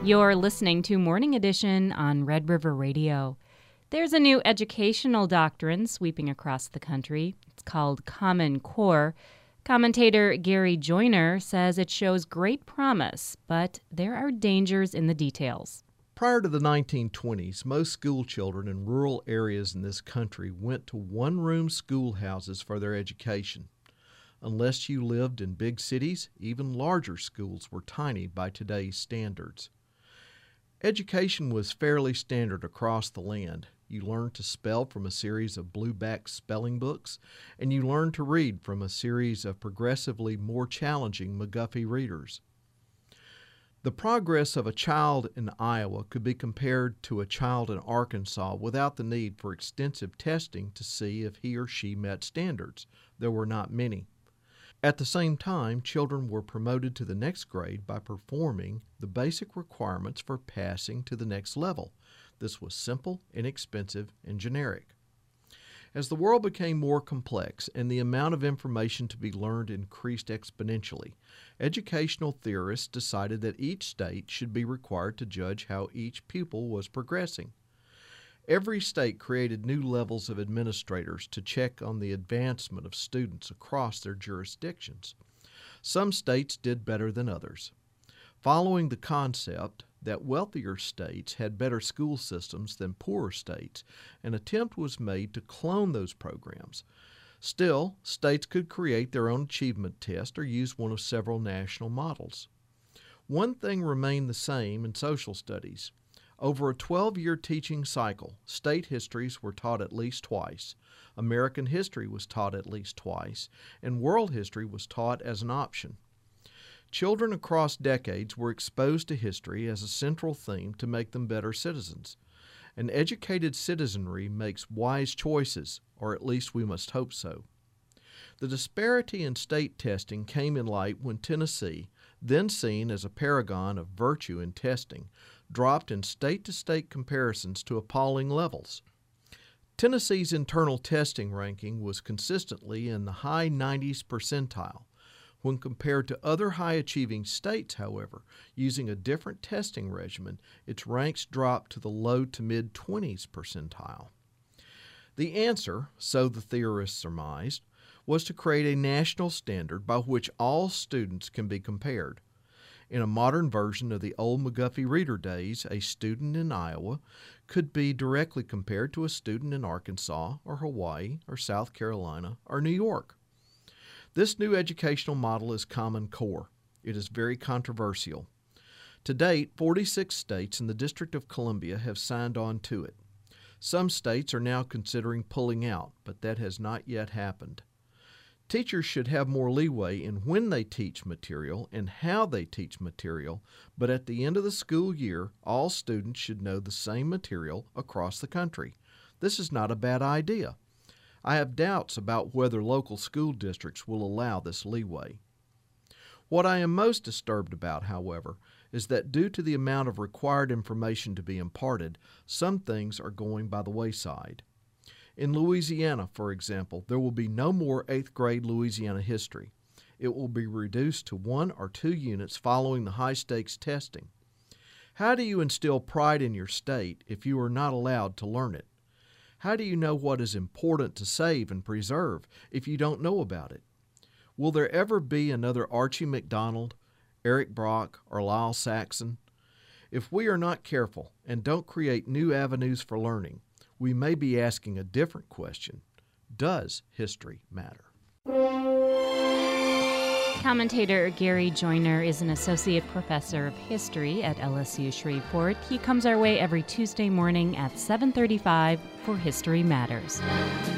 You're listening to Morning Edition on Red River Radio. There's a new educational doctrine sweeping across the country. It's called Common Core. Commentator Gary Joyner says it shows great promise, but there are dangers in the details. Prior to the 1920s, most school children in rural areas in this country went to one-room schoolhouses for their education. Unless you lived in big cities, even larger schools were tiny by today's standards. Education was fairly standard across the land. You learned to spell from a series of blue-back spelling books, and you learned to read from a series of progressively more challenging McGuffey readers. The progress of a child in Iowa could be compared to a child in Arkansas without the need for extensive testing to see if he or she met standards. There were not many. At the same time, children were promoted to the next grade by performing the basic requirements for passing to the next level. This was simple, inexpensive, and generic. As the world became more complex and the amount of information to be learned increased exponentially, educational theorists decided that each state should be required to judge how each pupil was progressing. Every state created new levels of administrators to check on the advancement of students across their jurisdictions. Some states did better than others. Following the concept that wealthier states had better school systems than poorer states, an attempt was made to clone those programs. Still, states could create their own achievement test or use one of several national models. One thing remained the same in social studies. Over a 12-year teaching cycle, state histories were taught at least twice, American history was taught at least twice, and world history was taught as an option. Children across decades were exposed to history as a central theme to make them better citizens. An educated citizenry makes wise choices, or at least we must hope so. The disparity in state testing came in light when Tennessee, then seen as a paragon of virtue in testing, dropped in state-to-state comparisons to appalling levels. Tennessee's internal testing ranking was consistently in the high 90s percentile. When compared to other high-achieving states, however, using a different testing regimen, its ranks dropped to the low to mid-20s percentile. The answer, so the theorists surmised, was to create a national standard by which all students can be compared. In a modern version of the old McGuffey reader days, a student in Iowa could be directly compared to a student in Arkansas or Hawaii or South Carolina or New York. This new educational model is Common Core. It is very controversial. To date, 46 states and the District of Columbia have signed on to it. Some states are now considering pulling out, but that has not yet happened. Teachers should have more leeway in when they teach material and how they teach material, but at the end of the school year, all students should know the same material across the country. This is not a bad idea. I have doubts about whether local school districts will allow this leeway. What I am most disturbed about, however, is that due to the amount of required information to be imparted, some things are going by the wayside. In Louisiana, for example, there will be no more 8th grade Louisiana history. It will be reduced to 1 or 2 units following the high-stakes testing. How do you instill pride in your state if you are not allowed to learn it? How do you know what is important to save and preserve if you don't know about it? Will there ever be another Archie McDonald, Eric Brock, or Lyle Saxon? If we are not careful and don't create new avenues for learning, we may be asking a different question. Does history matter? Commentator Gary Joyner is an associate professor of history at LSU Shreveport. He comes our way every Tuesday morning at 7:35 for History Matters.